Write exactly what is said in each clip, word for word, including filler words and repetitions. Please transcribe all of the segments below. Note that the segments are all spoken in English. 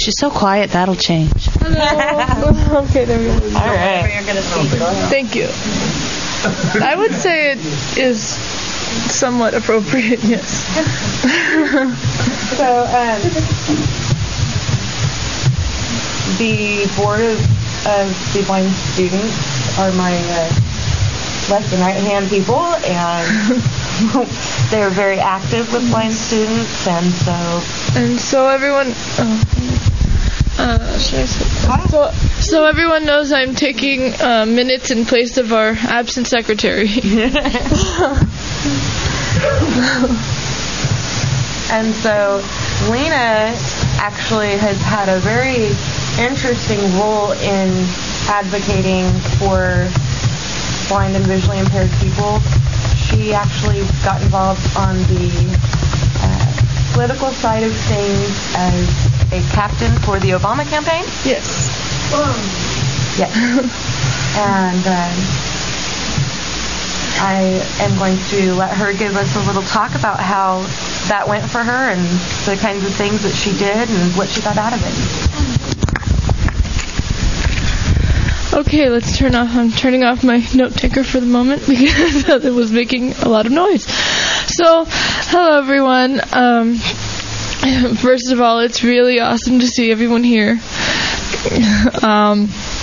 She's so quiet, that'll change. Hello. Okay, there we go. All right. Thank you. I would say it is somewhat appropriate, yes. So, um, the board of, of the blind students are my uh, left and right hand people, and they're very active with blind students, and so and so everyone. Oh, uh, should I say? So, so everyone knows I'm taking uh, minutes in place of our absent secretary. And so Lena actually has had a very interesting role in advocating for blind and visually impaired people. She actually got involved on the uh, political side of things as a captain for the Obama campaign. Yes. Yes. And um, I am going to let her give us a little talk about how that went for her and the kinds of things that she did and what she got out of it. Okay, let's turn off. I'm turning off my note taker for the moment because it was making a lot of noise. So, hello everyone. Um, first of all, it's really awesome to see everyone here. Um,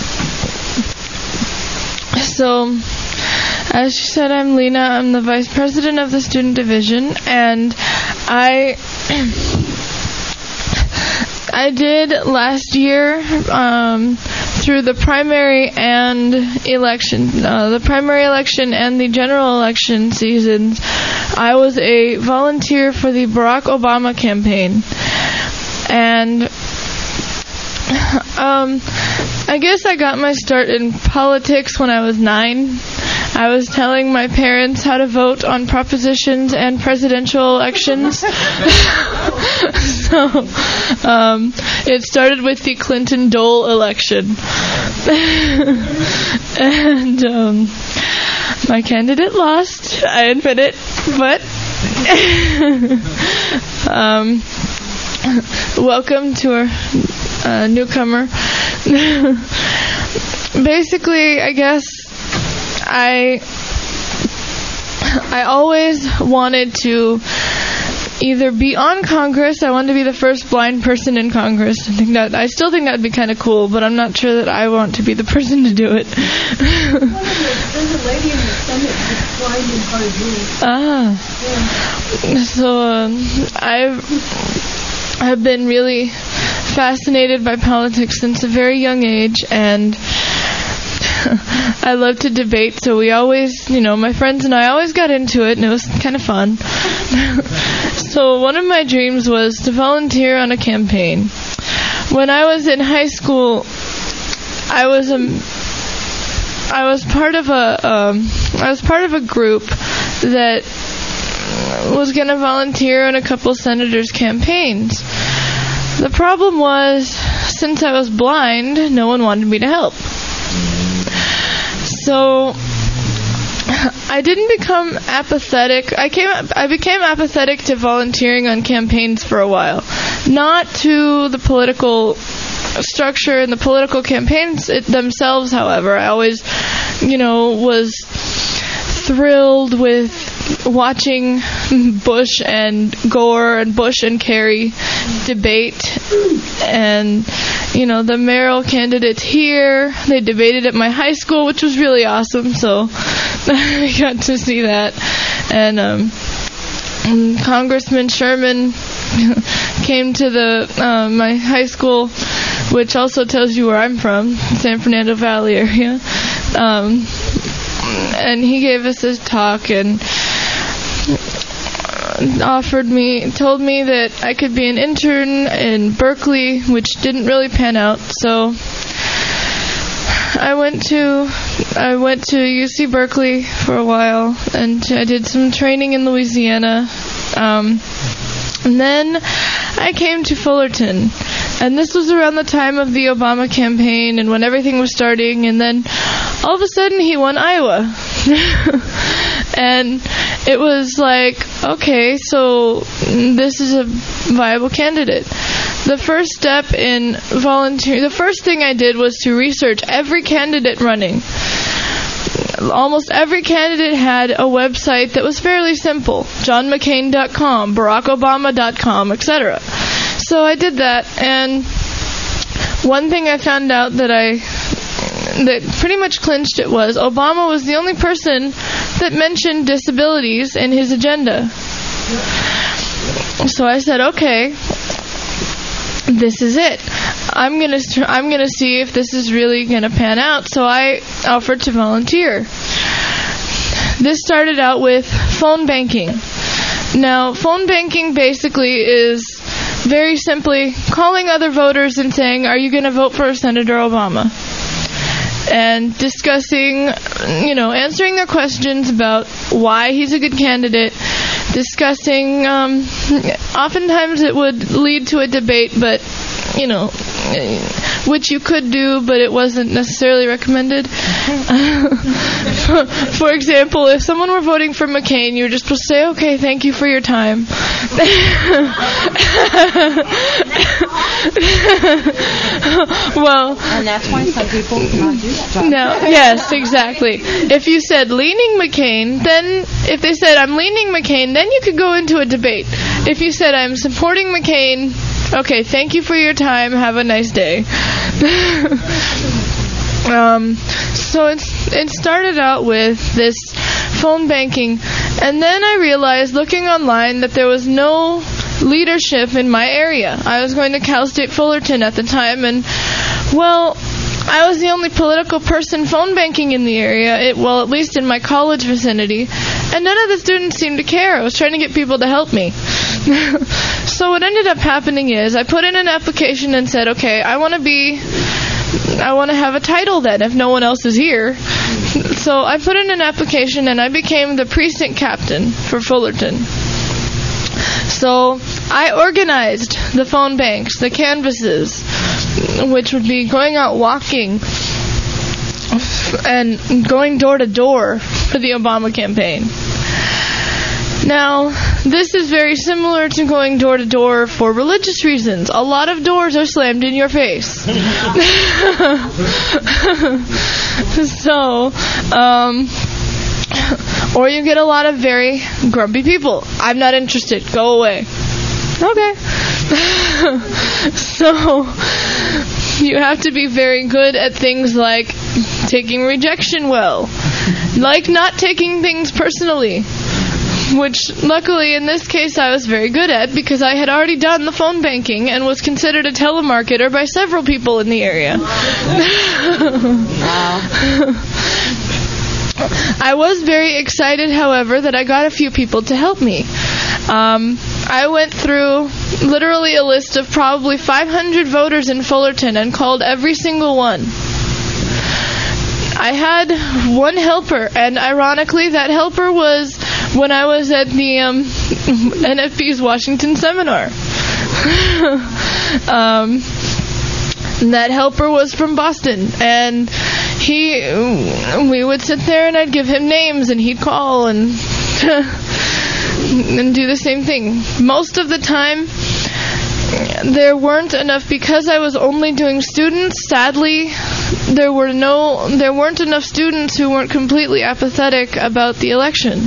so, as she said, I'm Lena. I'm the vice president of the student division, and I I did last year um, through the primary and election, uh, the primary election and the general election seasons. I was a volunteer for the Barack Obama campaign, and um, I guess I got my start in politics when I was nine. I was telling my parents how to vote on propositions and presidential elections. So, um, it started with the Clinton-Dole election. And, um, my candidate lost, I admit it, but, um, welcome to our uh, newcomer. Basically, I guess, I I always wanted to either be on Congress. I wanted to be the first blind person in Congress. I think that I still think that'd be kind of cool, but I'm not sure that I want to be the person to do it. There's a lady in the Senate that's blind and hard of hearing. Ah. Yeah. So um, I've I've been really fascinated by politics since a very young age, and I love to debate, so we always, you know, my friends and I always got into it, and it was kind of fun. So one of my dreams was to volunteer on a campaign. When I was in high school, I was a, I was part of a, um, I was part of a group that was going to volunteer on a couple senators' campaigns. The problem was, since I was blind, no one wanted me to help. So I didn't become apathetic. I came. I became apathetic to volunteering on campaigns for a while, not to the political structure and the political campaigns it themselves. However, I always, you know, was thrilled with watching Bush and Gore and Bush and Kerry debate, and you know, the mayoral candidates here, they debated at my high school, which was really awesome, so I got to see that. And um, Congressman Sherman came to the uh, my high school, which also tells you where I'm from, San Fernando Valley area. Um, and he gave us his talk and offered me, told me that I could be an intern in Berkeley, which didn't really pan out. So I went to I went to U C Berkeley for a while, and I did some training in Louisiana. Um, and then I came to Fullerton, and this was around the time of the Obama campaign and when everything was starting, and then all of a sudden he won Iowa. And it was like, okay, so this is a viable candidate. the first step in volunteer, the first thing I did was to research every candidate running. Almost every candidate had a website that was fairly simple. John McCain dot com, Barack Obama dot com, et cetera. So I did that, and one thing I found out that I that pretty much clinched it was Obama was the only person that mentioned disabilities in his agenda. So I said, okay, this is it. I'm gonna I'm gonna see if this is really gonna pan out. So I offered to volunteer. This started out with phone banking. Now, phone banking basically is very simply calling other voters and saying, "Are you gonna vote for Senator Obama?" And discussing, you know, answering their questions about why he's a good candidate. Discussing, um, oftentimes it would lead to a debate, but, you know, which you could do, but it wasn't necessarily recommended. For example, if someone were voting for McCain, you were just supposed to say, "Okay, thank you for your time." Well, and that's why some people cannot do that job. No, yes, exactly. If you said leaning McCain, then if they said I'm leaning McCain, then you could go into a debate. If you said I'm supporting McCain, okay, thank you for your time, have a nice day. um, so it's, it started out with this phone banking, and then I realized looking online that there was no leadership in my area. I was going to Cal State Fullerton at the time, and, well, I was the only political person phone banking in the area, it, well, at least in my college vicinity, and none of the students seemed to care. I was trying to get people to help me. So what ended up happening is I put in an application and said, okay, I want to be, I want to have a title then if no one else is here. So I put in an application and I became the precinct captain for Fullerton. So I organized the phone banks, the canvases, which would be going out walking and going door to door for the Obama campaign. Now, this is very similar to going door to door for religious reasons. A lot of doors are slammed in your face. So, um, or you get a lot of very grumpy people. I'm not interested. Go away. Okay. So, you have to be very good at things like taking rejection well, like not taking things personally, which luckily in this case I was very good at because I had already done the phone banking and was considered a telemarketer by several people in the area. Wow. I was very excited, however, that I got a few people to help me. Um, I went through literally a list of probably five hundred voters in Fullerton and called every single one. I had one helper, and ironically, that helper was when I was at the um, N F B's Washington seminar. um, that helper was from Boston, and he, we would sit there, and I'd give him names, and he'd call and and do the same thing. Most of the time, there weren't enough, because I was only doing students. Sadly, there were no, there weren't enough students who weren't completely apathetic about the election,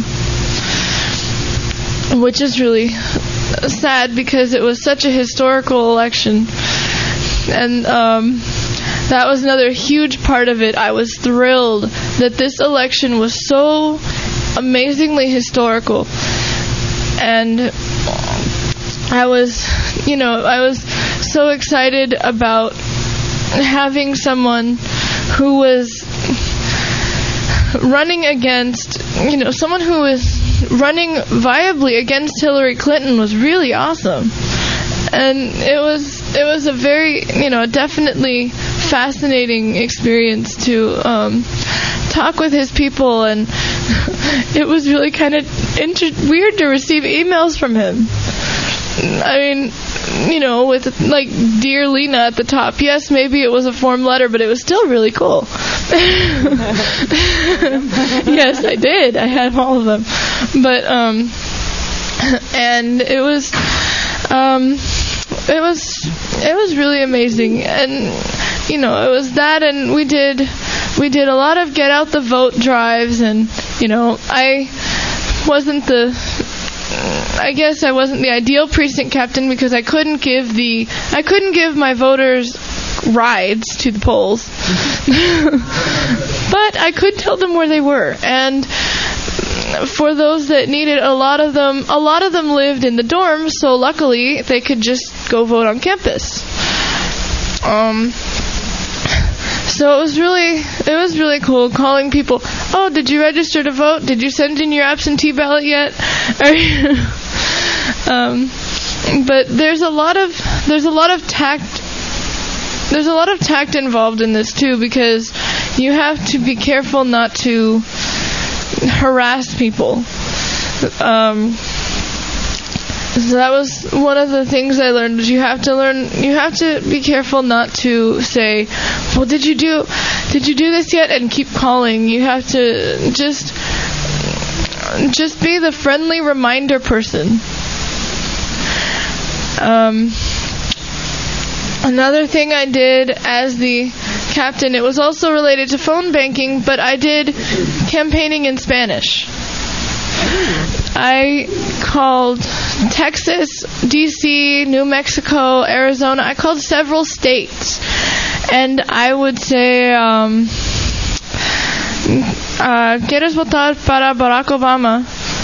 which is really sad because it was such a historical election, and um, that was another huge part of it. I was thrilled that this election was so amazingly historical, and I was, you know, I was so excited about having someone who was running against, you know, someone who was running viably against Hillary Clinton was really awesome. And it was, it was a very, you know, definitely fascinating experience to um, talk with his people, and it was really kind of inter- weird to receive emails from him. I mean, you know, with, like, Dear Lena at the top. Yes, maybe it was a form letter, but it was still really cool. Yes, I did. I had all of them. But, um, and it was, um, it was it was really amazing. And you know, it was that, and we did we did a lot of get out the vote drives, and you know, I wasn't the I guess I wasn't the ideal precinct captain because I couldn't give the I couldn't give my voters rides to the polls. But I could tell them where they were, and for those that needed, a lot of them a lot of them lived in the dorms, so luckily they could just go vote on campus. Um So it was really, it was really cool calling people. Oh, did you register to vote? Did you send in your absentee ballot yet? um, but there's a lot of, there's a lot of tact. There's a lot of tact involved in this too, because you have to be careful not to harass people. Um, So that was one of the things I learned. You have to learn. You have to be careful not to say, "Well, did you do, did you do this yet?" and keep calling. You have to just, just be the friendly reminder person. Um, another thing I did as the captain, it was also related to phone banking, but I did campaigning in Spanish. I called Texas, D C, New Mexico, Arizona. I called several states, and I would say, um, uh, ¿Quieres votar para Barack Obama?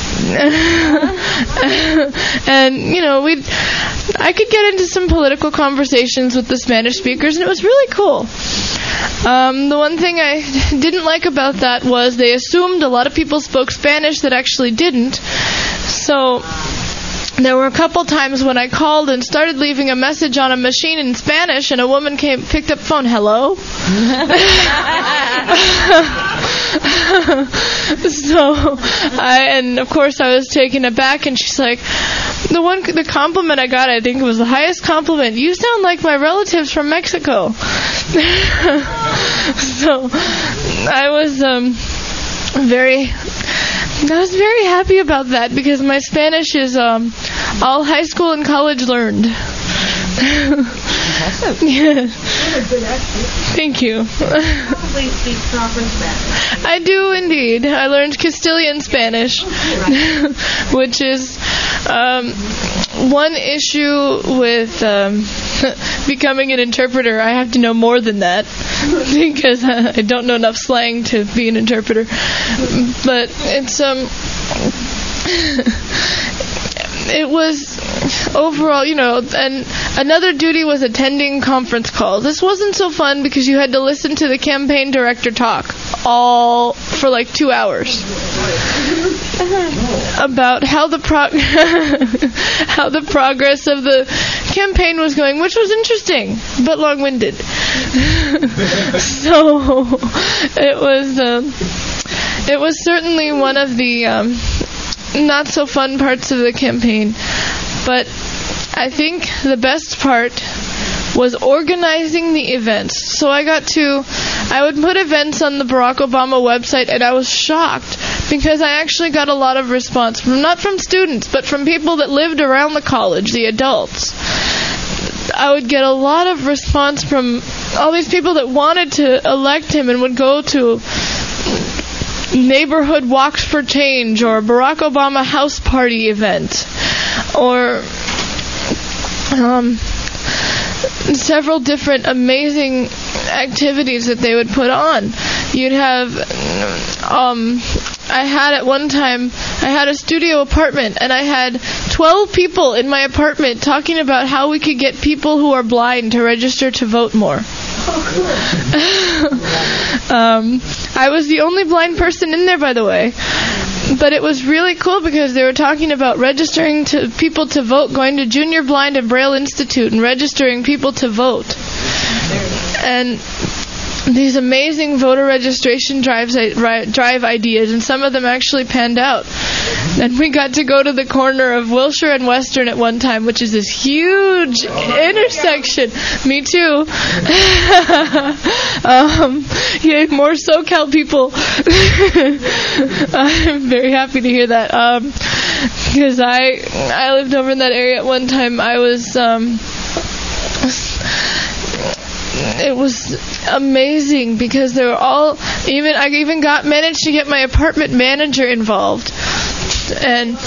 And, you know, we I could get into some political conversations with the Spanish speakers, and it was really cool. Um, the one thing I didn't like about that was they assumed a lot of people spoke Spanish that actually didn't. So there were a couple times when I called and started leaving a message on a machine in Spanish, and a woman came, picked up the phone. Hello? So, I, and of course I was taken aback, and she's like, the one, the compliment I got, I think it was the highest compliment. You sound like my relatives from Mexico. So, I was, um, very, I was very happy about that, because my Spanish is, um, all high school and college learned. Impressive. Yeah. Good accent. Thank you. Probably speak proper Spanish. I do indeed. I learned Castilian Spanish, which is um, one issue with um, becoming an interpreter. I have to know more than that because I don't know enough slang to be an interpreter. But it's um. It was overall, you know, and another duty was attending conference calls. This wasn't so fun because you had to listen to the campaign director talk all for like two hours about how the prog- how the progress of the campaign was going, which was interesting but long-winded. So it was um, it was certainly one of the um, not so fun parts of the campaign, but I think the best part was organizing the events. So I got to, I would put events on the Barack Obama website, and I was shocked because I actually got a lot of response from, not from students, but from people that lived around the college, the adults. I would get a lot of response from all these people that wanted to elect him and would go to neighborhood walks for change or Barack Obama house party event or um, several different amazing activities that they would put on. You'd have um, I had at one time I had a studio apartment, and I had twelve people in my apartment talking about how we could get people who are blind to register to vote more. um, I was the only blind person in there, by the way. But it was really cool because they were talking about registering to people to vote, going to Junior Blind and Braille Institute and registering people to vote. And these amazing voter registration drives, drive ideas, and some of them actually panned out. And we got to go to the corner of Wilshire and Western at one time, which is this huge intersection. Me too. um, yeah, more SoCal people. I'm very happy to hear that. Um, because I I lived over in that area at one time. I was um, it was amazing because they were all, even I even got managed to get my apartment manager involved, and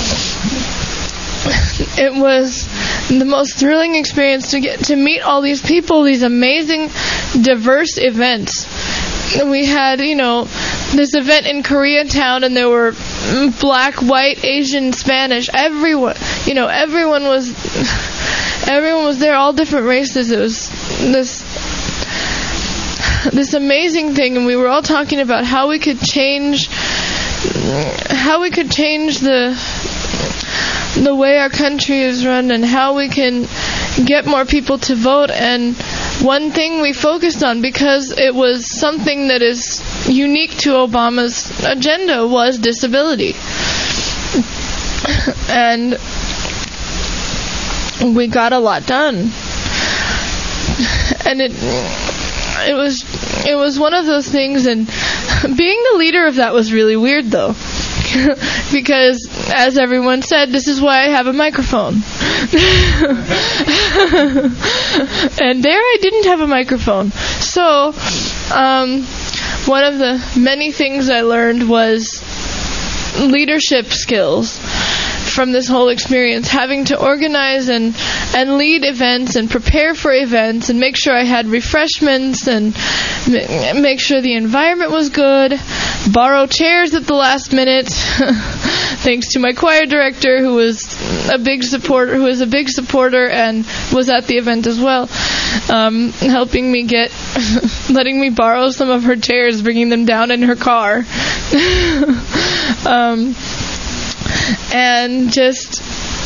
it was the most thrilling experience to get to meet all these people, these amazing, diverse events. We had, you know, this event in Koreatown, and there were black, white, Asian, Spanish, everyone, you know, everyone was, everyone was there, all different races. It was this, this amazing thing, and we were all talking about how we could change, how we could change the, the way our country is run, and how we can get more people to vote. And one thing we focused on, because it was something that is unique to Obama's agenda, was disability. And we got a lot done. And it it was it was one of those things, and being the leader of that was really weird, though. Because, as everyone said, this is why I have a microphone. And there I didn't have a microphone. So, um, one of the many things I learned was leadership skills from this whole experience, having to organize and, and lead events and prepare for events and make sure I had refreshments and m- make sure the environment was good, borrow chairs at the last minute, thanks to my choir director, who was a big supporter, who is a big supporter and was at the event as well, um, helping me get, letting me borrow some of her chairs, bringing them down in her car. um, and just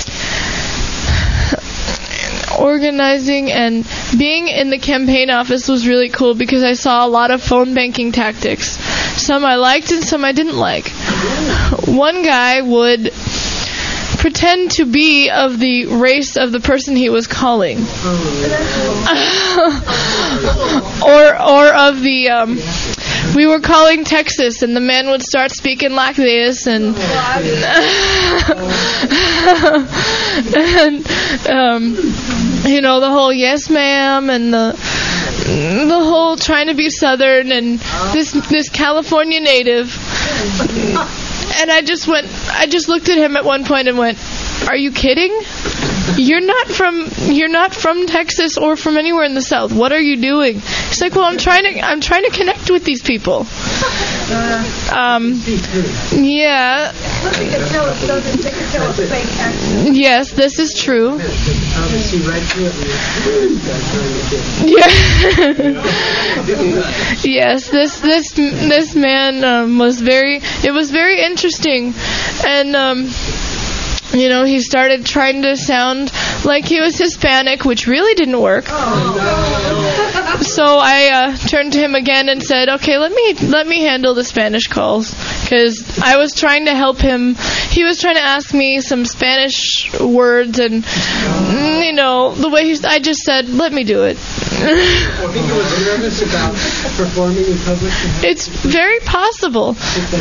organizing and being in the campaign office was really cool because I saw a lot of phone banking tactics. Some I liked and some I didn't like. One guy would pretend to be of the race of the person he was calling. or or of the um we were calling Texas, and the man would start speaking like this, and and um you know, the whole yes ma'am, and the the whole trying to be Southern, and this this California native. And I just went, I just looked at him at one point and went, "Are you kidding? You're not from, you're not from Texas or from anywhere in the South. What are you doing?" He's like, "Well, I'm trying to, I'm trying to connect with these people." Um, yeah. Yes, this is true. Yeah. Yes, this this this man um, was very. It was very interesting, and. Um, You know, he started trying to sound like he was Hispanic, which really didn't work. So I uh, turned to him again and said, "Okay, let me let me handle the Spanish calls," because I was trying to help him. He was trying to ask me some Spanish words, and you know, the way he's. I just said, "Let me do it." I think he was nervous about performing in public. It's very possible.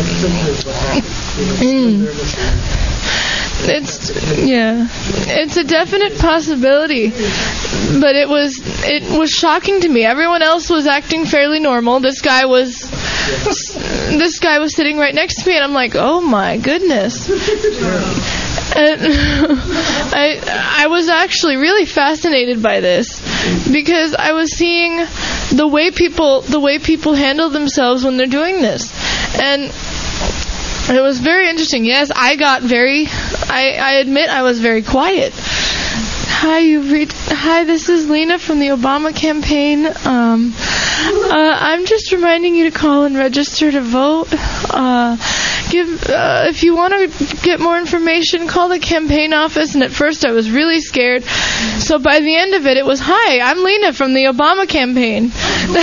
Mm. It's yeah, it's a definite possibility, but it was it was shocking to me. Everyone else was acting fairly normal. This guy was this guy was sitting right next to me, and I'm like, oh my goodness. And I I was actually really fascinated by this because I was seeing the way people the way people handle themselves when they're doing this, and it was very interesting. Yes, I got very, I, I admit I was very quiet. Hi, you've reached, hi, this is Lena from the Obama campaign. Um, uh, I'm just reminding you to call and register to vote. Uh, give, uh, if you want to get more information, call the campaign office. And at first I was really scared. So by the end of it, it was, hi, I'm Lena from the Obama campaign.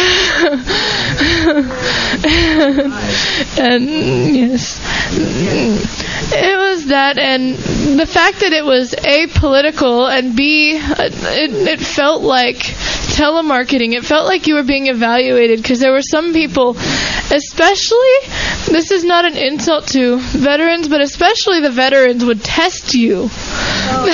And yes, it was that, and the fact that it was A, political, and B, it, it felt like telemarketing. It felt like you were being evaluated, because there were some people, especially, this is not an insult to veterans, but especially the veterans would test you.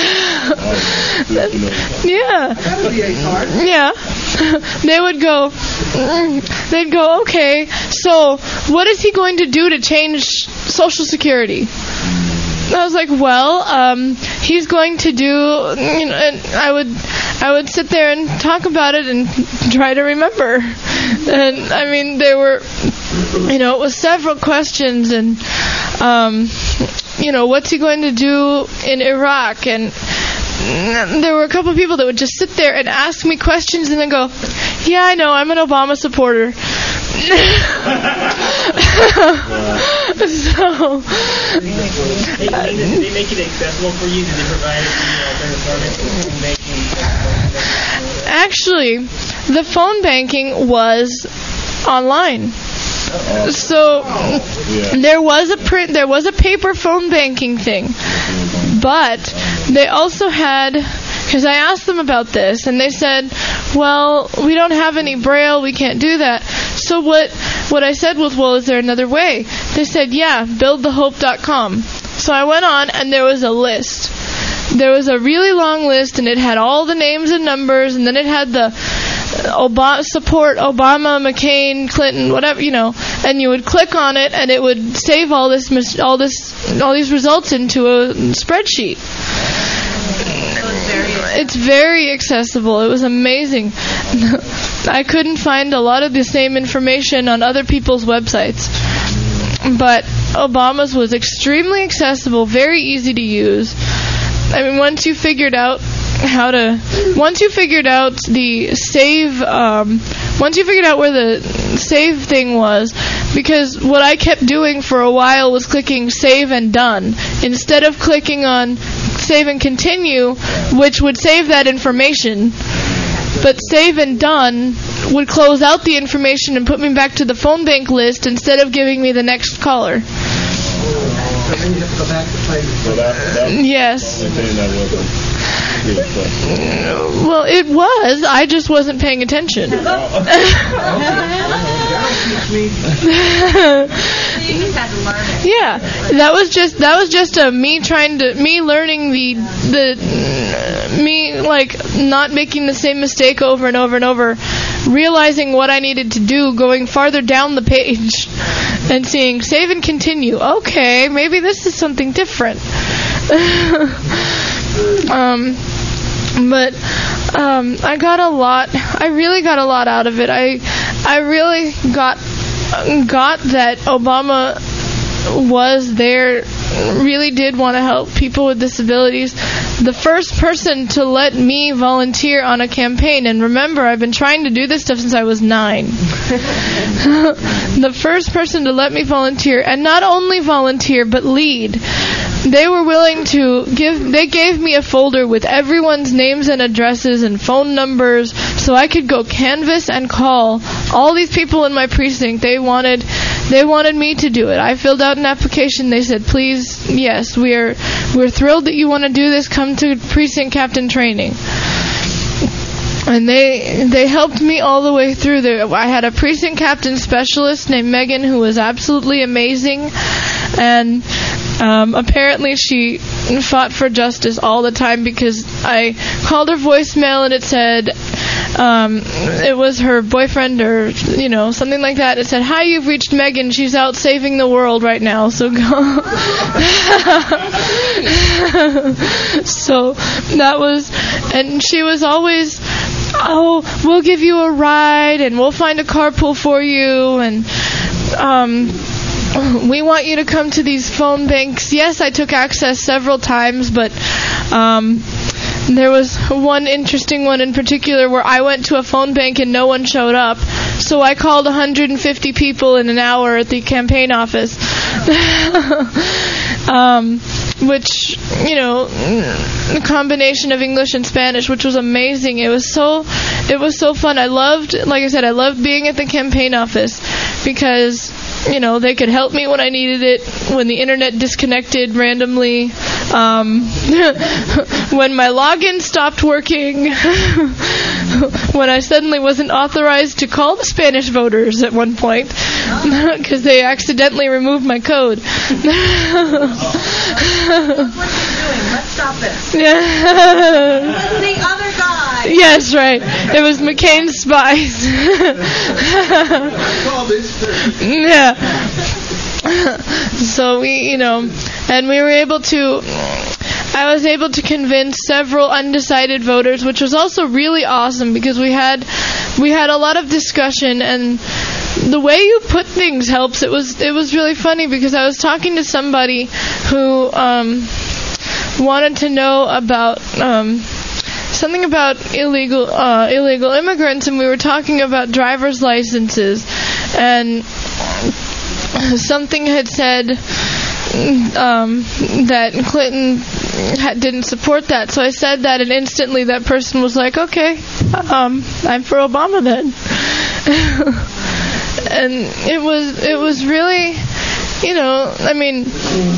Yeah. Yeah. They would go, they'd go, okay, so what is he going to do to change Social Security? I was like, well, um, he's going to do, you know, and I would, I would sit there and talk about it and try to remember. And I mean, there were, you know, it was several questions, and, um, you know, what's he going to do in Iraq? And there were a couple of people that would just sit there and ask me questions and then go, yeah, I know, I'm an Obama supporter. So, They, they, did they make it accessible for you? Did they provide you know, actually, the phone banking was online. So there was a print, there was a paper phone banking thing, but they also had, because I asked them about this, and they said, well, we don't have any Braille, we can't do that. So what what I said was, well, is there another way? They said, yeah, build the hope dot com. So I went on, and there was a list. There was a really long list, and it had all the names and numbers, and then it had the Obama, support Obama, McCain, Clinton, whatever, you know, and you would click on it, and it would save all this, all this, all these results into a spreadsheet. It's very accessible. It was amazing. I couldn't find a lot of the same information on other people's websites, but Obama's was extremely accessible, very easy to use. I mean, once you figured out how to, once you figured out the save, um, once you figured out where the save thing was, because what I kept doing for a while was clicking save and done, instead of clicking on save and continue, which would save that information, but save and done would close out the information and put me back to the phone bank list instead of giving me the next caller. So then you have to go back to play. So that, that Yes. that wasn't good, but- Well, it was. I just wasn't paying attention. You just had to learn it. Yeah, that was just that was just a me trying to me learning the the me like not making the same mistake over and over and over, realizing what I needed to do, going farther down the page, and seeing save and continue. Okay, maybe this is something different. um, but um, I got a lot. I really got a lot out of it. I I really got got that Obama was there, really did want to help people with disabilities. The first person to let me volunteer on a campaign, and remember, I've been trying to do this stuff since I was nine. The first person to let me volunteer, and not only volunteer, but lead. They were willing to give, they gave me a folder with everyone's names and addresses and phone numbers so I could go canvass and call all these people in my precinct. They wanted, they wanted me to do it. I filled out an application. They said, please, yes, we're, we're thrilled that you want to do this. Come to precinct captain training. And they they helped me all the way through there. I had a precinct captain specialist named Megan who was absolutely amazing, and um, apparently she fought for justice all the time because I called her voicemail and it said um, it was her boyfriend or you know something like that. It said, "Hi, you've reached Megan. She's out saving the world right now. So go." So that was, and she was always, oh, we'll give you a ride and we'll find a carpool for you, and um, we want you to come to these phone banks. Yes, I took Access several times, but um, there was one interesting one in particular where I went to a phone bank and no one showed up. So I called one hundred fifty people in an hour at the campaign office. um, which, you know, a combination of English and Spanish, which was amazing. It was so, it was so fun. I loved, like I said, I loved being at the campaign office because, you know, they could help me when I needed it, when the internet disconnected randomly, um, when my login stopped working, when I suddenly wasn't authorized to call the Spanish voters at one point because they accidentally removed my code. What are you doing? Let's stop this. Yeah. The other guy. Yes, right. It was McCain's spies. Yeah. So we, you know, and we were able to, I was able to convince several undecided voters, which was also really awesome because we had, we had a lot of discussion, and the way you put things helps. It was, it was really funny because I was talking to somebody who, um, wanted to know about, um, something about illegal uh, illegal immigrants, and we were talking about driver's licenses, and something had said um, that Clinton ha- didn't support that. So I said that, and instantly that person was like, "Okay, um, I'm for Obama then." And it was it was really, you know, I mean,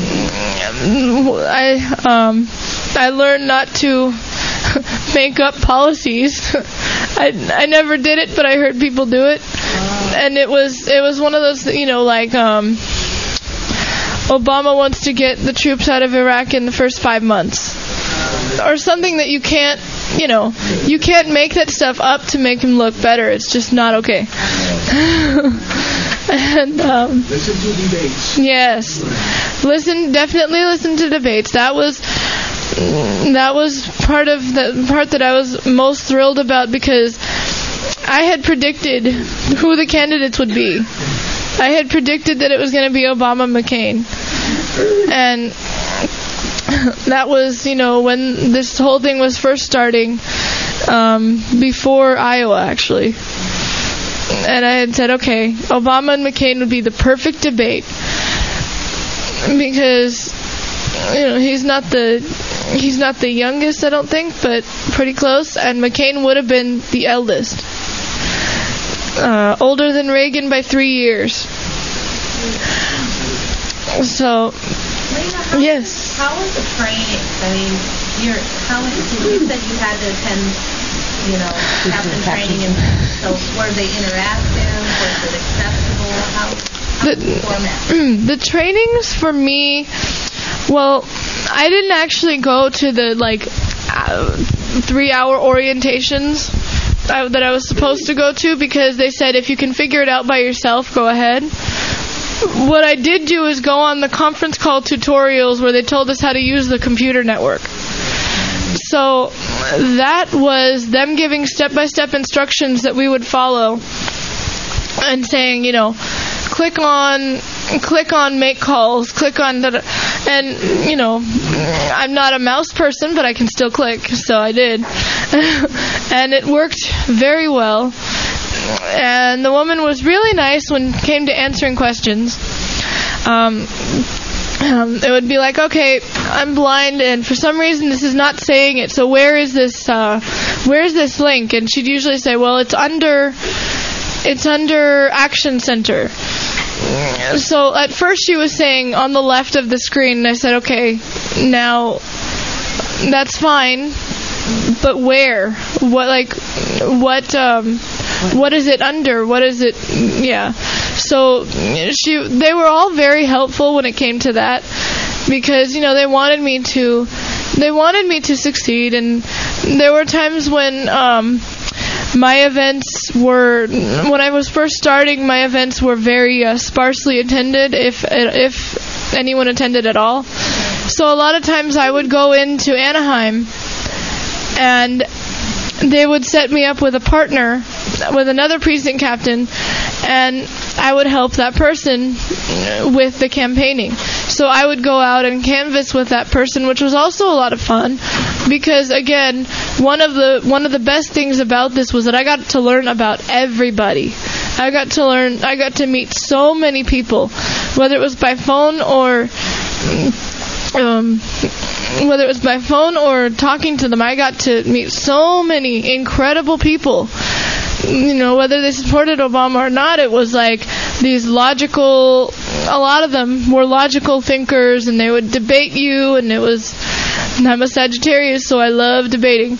I um, I learned not to make up policies. I I never did it, but I heard people do it, and it was it was one of those, you know, like um, Obama wants to get the troops out of Iraq in the first five months, or something that you can't, you know, you can't make that stuff up to make him look better. It's just not okay. And um, listen to debates. Yes, listen, definitely listen to debates. That was. That was part of the part that I was most thrilled about, because I had predicted who the candidates would be. I had predicted that it was going to be Obama, McCain. And that was, you know, when this whole thing was first starting, um, before Iowa, actually. And I had said, okay, Obama and McCain would be the perfect debate, because, you know, he's not the he's not the youngest, I don't think, but pretty close, and McCain would have been the eldest, uh, older than Reagan by three years. So, Lena, how yes. Was, how was the training? I mean, you're how many? You said you had to attend, you know, captain training, and so were they interactive? Was it acceptable? How? how The, was the format? the trainings for me, well, I didn't actually go to the like uh, three-hour orientations uh, that I was supposed to go to, because they said if you can figure it out by yourself, go ahead. What I did do is go on the conference call tutorials where they told us how to use the computer network. So that was them giving step-by-step instructions that we would follow, and saying, you know, click on click on make calls, click on that, and, you know, I'm not a mouse person, but I can still click, so I did. And it worked very well. And the woman was really nice when it came to answering questions. Um, um, it would be like, okay, I'm blind, and for some reason this is not saying it, so where is this, uh, where's this link? And she'd usually say, well, it's under, it's under Action Center. So at first she was saying on the left of the screen, and I said, okay, now that's fine, but where? What, like, what, um, what is it under? What is it? Yeah. So she, they were all very helpful when it came to that, because, you know, they wanted me to, they wanted me to succeed, and there were times when, um, my events were, when I was first starting, my events were very uh, sparsely attended, if if anyone attended at all. So a lot of times I would go into Anaheim, and they would set me up with a partner, with another precinct captain, and I would help that person with the campaigning. So I would go out and canvass with that person, which was also a lot of fun, because again, one of the one of the best things about this was that I got to learn about everybody. I got to learn, I got to meet so many people, whether it was by phone or um, whether it was by phone or talking to them. I got to meet so many incredible people. You know, whether they supported Obama or not, it was like these logical, a lot of them were logical thinkers, and they would debate you, and it was, I'm a Sagittarius, so I love debating.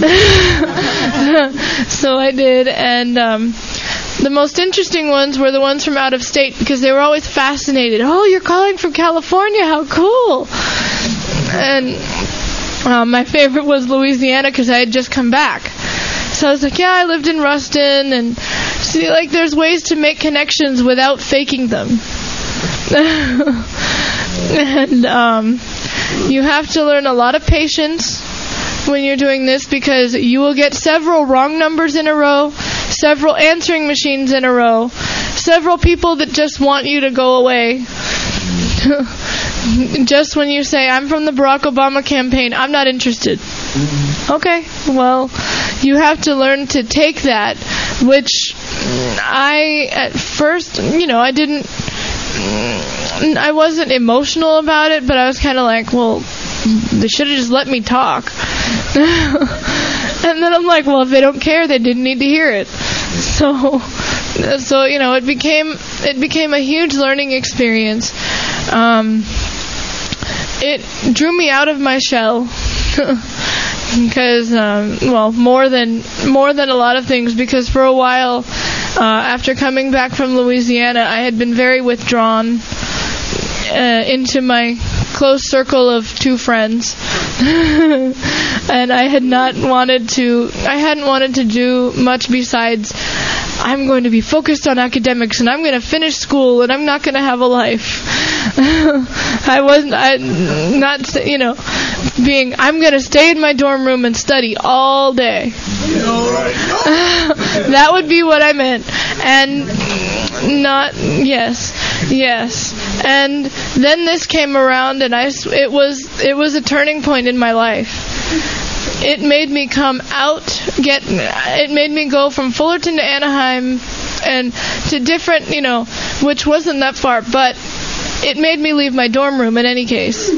So I did, and um, the most interesting ones were the ones from out of state, because they were always fascinated. Oh, you're calling from California, how cool! And um, my favorite was Louisiana, because I had just come back. So I was like, yeah, I lived in Ruston, and see, like, there's ways to make connections without faking them. And um, you have to learn a lot of patience when you're doing this, because you will get several wrong numbers in a row, several answering machines in a row, several people that just want you to go away. Just when you say, I'm from the Barack Obama campaign, I'm not interested. Okay, well, you have to learn to take that, which I, at first, you know, I didn't, I wasn't emotional about it, but I was kind of like, well, they should have just let me talk. And then I'm like, well, if they don't care, they didn't need to hear it. So, so you know, it became it became a huge learning experience. Um, it drew me out of my shell because, um, well, more than more than a lot of things. Because for a while, uh, after coming back from Louisiana, I had been very withdrawn uh, into my close circle of two friends, and I had not wanted to. I hadn't wanted to do much besides, I'm going to be focused on academics, and I'm going to finish school, and I'm not going to have a life. I wasn't, I, not, you know, being, I'm going to stay in my dorm room and study all day. That would be what I meant. And not, yes, yes. And then this came around, and I, it was, it was a turning point in my life. It made me come out, get, it made me go from Fullerton to Anaheim and to different, you know, which wasn't that far, but it made me leave my dorm room in any case.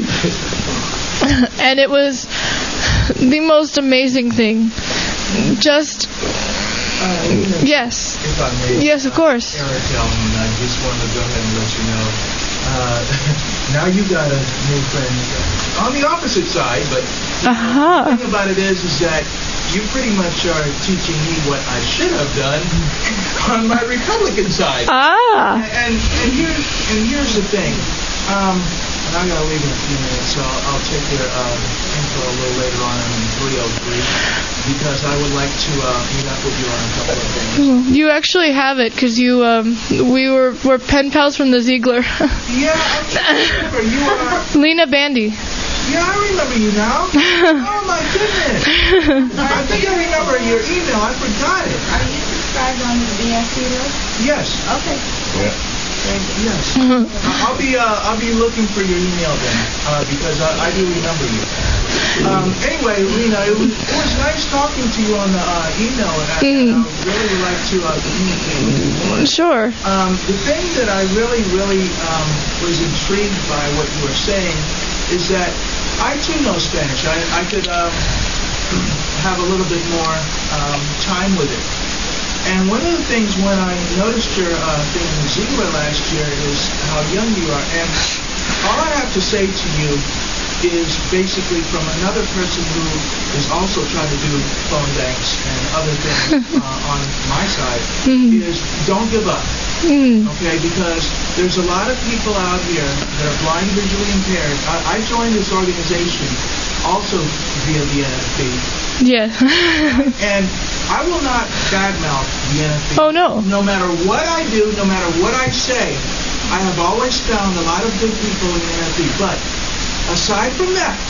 And it was the most amazing thing. Just, uh, yes. If I may, yes, of course. Eric Elman, I just wanted to go ahead and let you know. Uh, now you got a new friend on the opposite side, but uh-huh. the thing about it is, is that you pretty much are teaching me what I should have done on my Republican side. Ah. And and here's and here's the thing. Um, and I gotta leave in a few minutes, so I'll, I'll take your uh, info a little later on in three oh three because I would like to uh, meet up with you on a couple of things. You actually have it because you um, we were we're pen pals from the Ziegler. Yeah, I remember you are. Lena Bandy. Yeah, I remember you now. Oh my goodness! I think I remember your email. I forgot it. Are you subscribed on the B S C list? Yes. Okay. Yeah. Yes. I'll be uh, I'll be looking for your email then uh, because I, I do remember you. Um, anyway, Lena, it was, it was nice talking to you on the uh, email, and I, mm. and I really would like to uh, communicate with you more. Sure. Um, the thing that I really, really um, was intrigued by what you were saying is that I too know Spanish. I, I could um, have a little bit more um, time with it. And one of the things when I noticed your uh, thing in Ziegler last year is how young you are. And all I have to say to you is basically from another person who is also trying to do phone banks and other things uh, on my side, mm. is don't give up. Mm. Okay, because there's a lot of people out here that are blind, visually impaired. I, I joined this organization also via the N F B. Yeah. And I will not badmouth the N F B. Oh, no. No matter what I do, no matter what I say, I have always found a lot of good people in the N F B. But aside from that,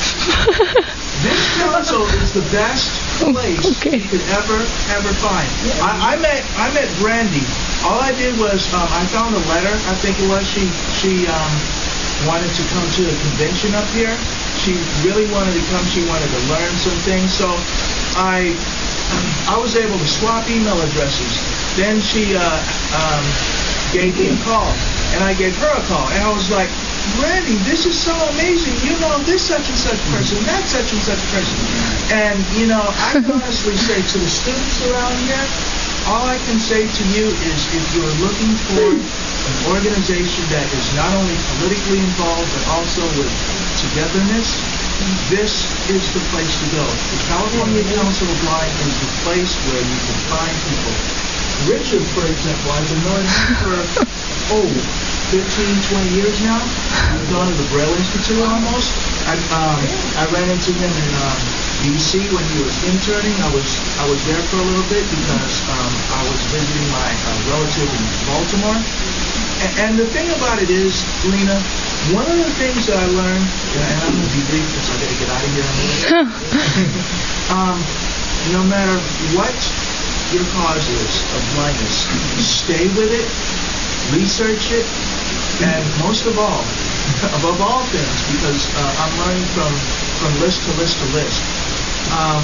this council is the best place okay. you could ever, ever find. I, I met I met Brandy. All I did was um, I found a letter. I think it was she she um, wanted to come to a convention up here. She really wanted to come. She wanted to learn some things. So I I was able to swap email addresses. Then she uh, um, gave me a call, and I gave her a call, and I was like, Randy, this is so amazing. You know this such and such person, that such and such person. And, you know, I can honestly say to the students around here, all I can say to you is if you're looking for an organization that is not only politically involved but also with togetherness, this is the place to go. The California Council of Blind is the place where you can find people. Richard, for example, I've been knowing him for, oh, fifteen, twenty years now. I've gone to the Braille Institute almost. I, um, I ran into him in um, D C when he was interning. I was I was there for a little bit because um, I was visiting my uh, relative in Baltimore. And, and the thing about it is, Lena, one of the things that I learned, and I'm going to be brief because I got to get out of here in a minute. um, no matter what your cause is of blindness, stay with it, research it, and most of all, above all things, because uh, I'm learning from, from list to list to list, um,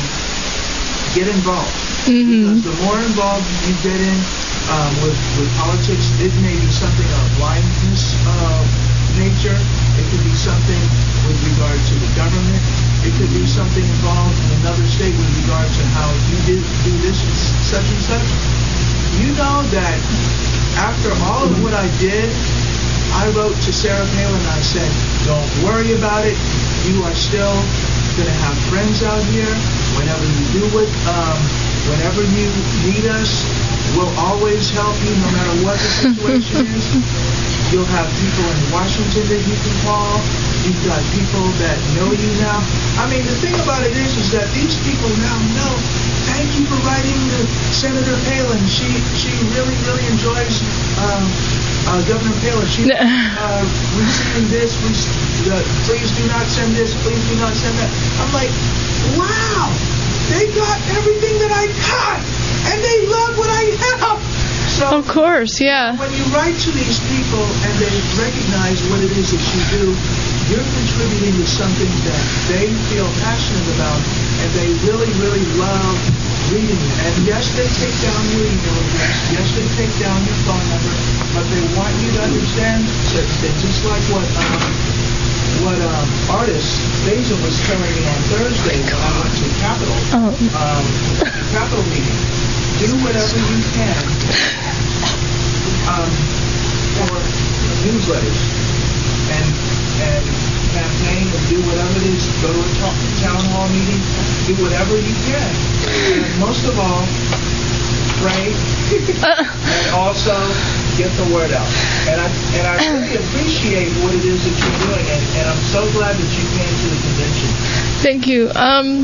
get involved. Mm-hmm. Because the more involved you get in um, with, with politics, it may be something of blindness uh, nature, it could be something with regard to the government, it could be something involved in another state with regard to how you do, do this and such and such. You know that after all of what I did, I wrote to Sarah Palin and I said, don't worry about it. You are still going to have friends out here. Whenever you do it, um, whenever you need us, we'll always help you no matter what the situation is. You'll have people in Washington that you can call. You've got people that know you now. I mean, the thing about it is, is that these people now know, thank you for writing to Senator Palin. She she really, really enjoys um, uh, Governor Palin. She uh, receiving this. Re- uh, please do not send this. Please do not send that. I'm like, wow, they got everything that I got, and they love what I have. So, of course, yeah. When you write to these people and they recognize what it is that you do, you're contributing to something that they feel passionate about, and they really, really love reading it. And yes, they take down your email address. Yes, they take down your phone number, but they want you to understand certain things. Just like what um, what um, artist Basil was telling me on Thursday when I went to Capitol, Oh. um, Capitol meeting. Do whatever you can um, for newsletters and and campaign and do whatever it is. Go to a ta- town hall meeting. Do whatever you can. And most of all, pray and also get the word out. And I and I really appreciate what it is that you're doing. And, and I'm so glad that you came to the convention. Thank you. Um.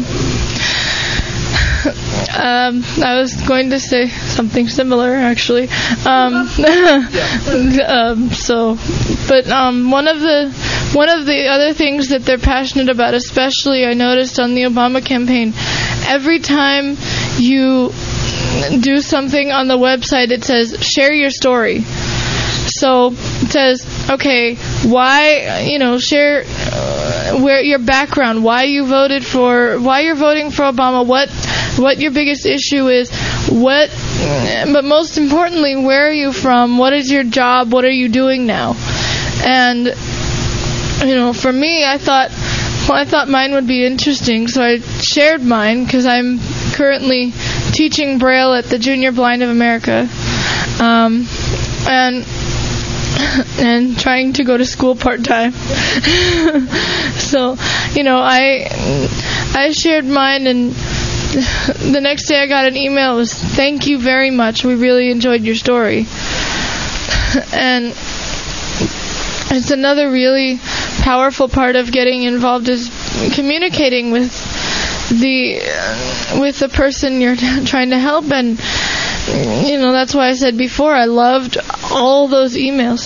Um, I was going to say something similar, actually. Um, um, so, but um, one of the one of the other things that they're passionate about, especially I noticed on the Obama campaign, every time you do something on the website, it says share your story. So it says, okay, why, you know, share uh, where your background, why you voted for, why you're voting for Obama, what what your biggest issue is, what, but most importantly, where are you from, what is your job, what are you doing now? And, you know, for me, I thought, well, I thought mine would be interesting, so I shared mine because I'm currently teaching Braille at the Junior Blind of America, um, and and trying to go to school part-time. So, you know, I I shared mine, and the next day I got an email. It was, thank you very much. We really enjoyed your story. And it's another really powerful part of getting involved is communicating with the with the person you're trying to help. And, you know, that's why I said before, I loved all those emails.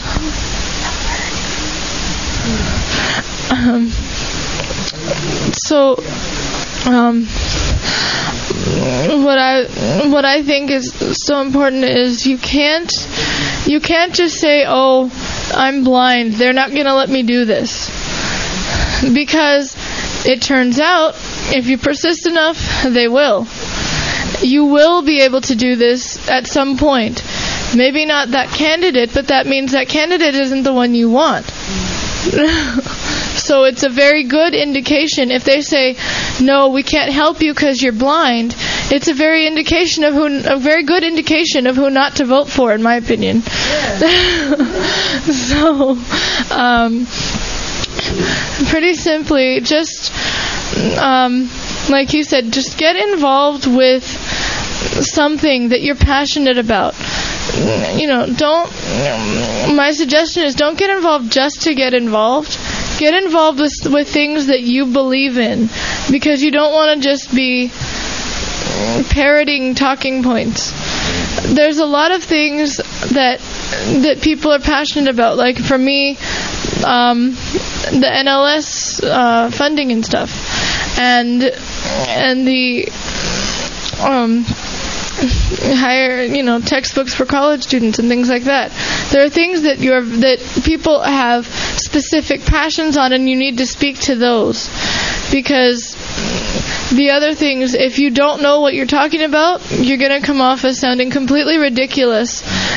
Um, so, um, what I what I think is so important is you can't you can't just say, oh, I'm blind, they're not going to let me do this. Because it turns out, if you persist enough, they will. You will be able to do this at some point. Maybe not that candidate, but that means that candidate isn't the one you want. So it's a very good indication. If they say, no, we can't help you because you're blind, it's a very indication of who, a very good indication of who not to vote for, in my opinion. So, um, pretty simply, just, um, like you said, just get involved with something that you're passionate about. You know, don't, my suggestion is don't get involved just to get involved. get involved with with things that you believe in, because you don't want to just be parroting talking points. There's a lot of things that that people are passionate about. Like for me, um, the N L S uh, funding and stuff, and and the um, higher, you know, textbooks for college students and things like that. There are things that you're that people have specific passions on, and you need to speak to those, because the other things, if you don't know what you're talking about, you're going to come off as sounding completely ridiculous.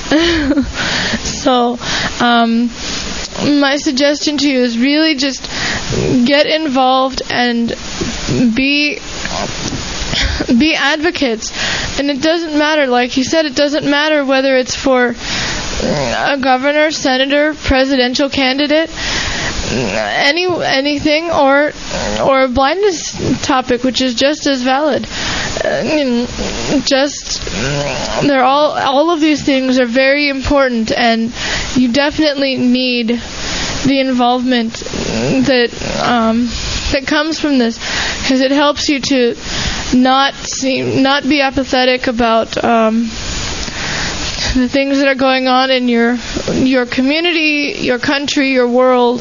So, um, my suggestion to you is really just get involved and be be advocates. And it doesn't matter, like you said, it doesn't matter whether it's for a governor, senator, presidential candidate, any anything, or or a blindness topic, which is just as valid. Uh, just they're all all of these things are very important, and you definitely need the involvement that um, that comes from this, because it helps you to not seem not be apathetic about um, the things that are going on in your your community, your country, your world,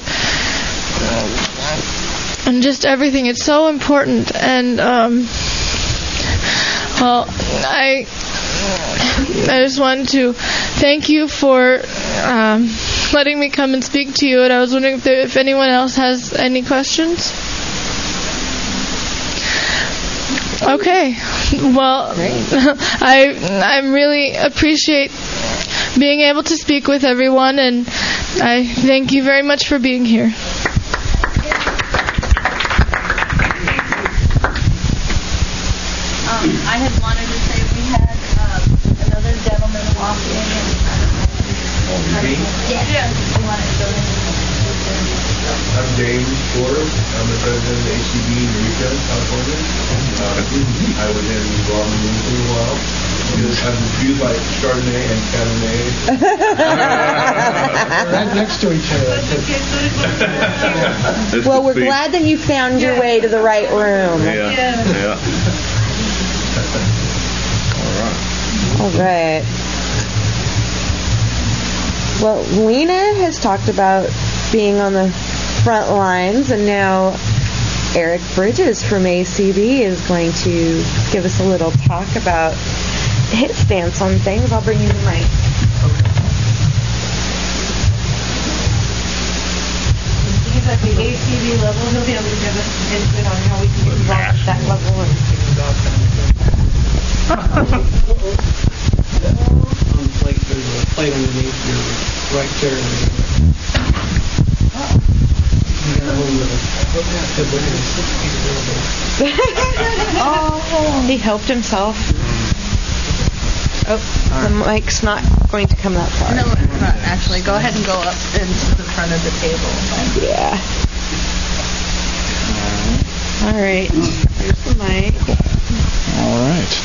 and just everything. It's so important. And um, well, I I just wanted to thank you for um, letting me come and speak to you. And I was wondering if there, if anyone else has any questions. Okay. Well, I I really appreciate being able to speak with everyone, and I thank you very much for being here. Um, I had wanted to say we had um, another gentleman walk in. And, yeah, yeah. We wanted to go in. I'm James Porter. I'm the president of H C B in Eureka, California. Uh, I was in Guam for a while. I'm viewed like Chardonnay and Cabernet. Right next to each other. Well, we're glad that you found your way to the right room. Yeah. Yeah. All right. Well, Lena has talked about being on the front lines, and now Eric Bridges from A C B is going to give us a little talk about his stance on things. I'll bring you the mic. He's at the A C B level. He'll be able to give us input on how we can get involved at that level. On the plate, there's a plate underneath your right chair. You got a hold of it. Oh, he helped himself. Oh, the mic's not going to come that far. No, it's not, actually. Go ahead and go up into the front of the table. Yeah. All right. Here's the mic. All right.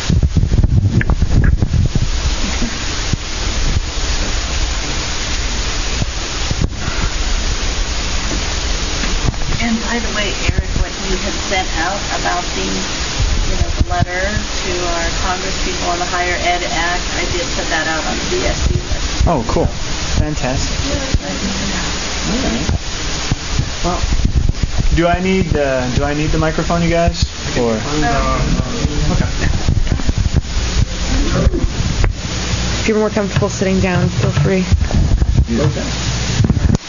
And by the way, Eric, what you had sent out about the, you know, the letter to our congresspeople on the Higher Ed Act, I did put that out on the B S C list. Oh, cool. Fantastic. All right. Well, do I need uh, do I need the microphone, you guys? Or okay. If you're more comfortable sitting down, feel free. Okay.